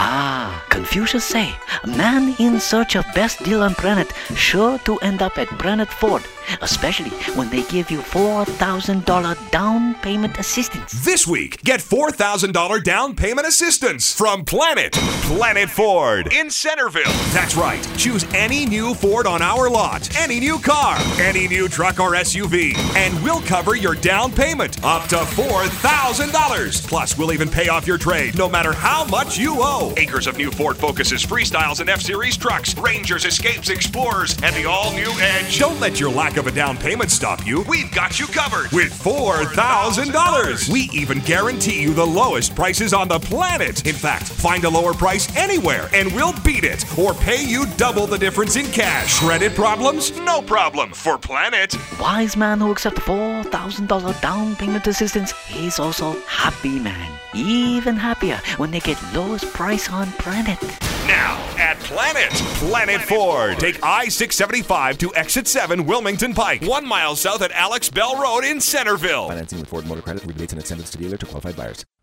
Confucius say, a man in search of best deal on planet sure to end up at Planet Ford, especially when they give you $4,000 down payment assistance. This week, get $4,000 down payment assistance from Planet Ford in Centerville. That's right. Choose any new Ford on our lot, any new car, any new truck or SUV, and we'll cover your down payment up to $4,000. Plus, we'll even pay off your trade, no matter how much you owe. Acres of new Ford Focuses, Freestyles, and F-Series trucks, Rangers, Escapes, Explorers, and the all-new Edge. Don't let your lack of a down payment stop you. We've got you covered with $4,000. We even guarantee you the lowest prices on the planet. In fact, find a lower price anywhere and we'll beat it or pay you double the difference in cash. Credit problems? No problem for Planet. Wise man who accepts $4,000 down payment assistance is also happy man. Even happier when they get lowest price on Planet. Now at Planet Ford. Take I-675 to Exit 7 Wilmington Pike, 1 mile south at Alex Bell Road in Centerville. Financing with Ford Motor Credit. Rebates and incentives to dealer to qualified buyers.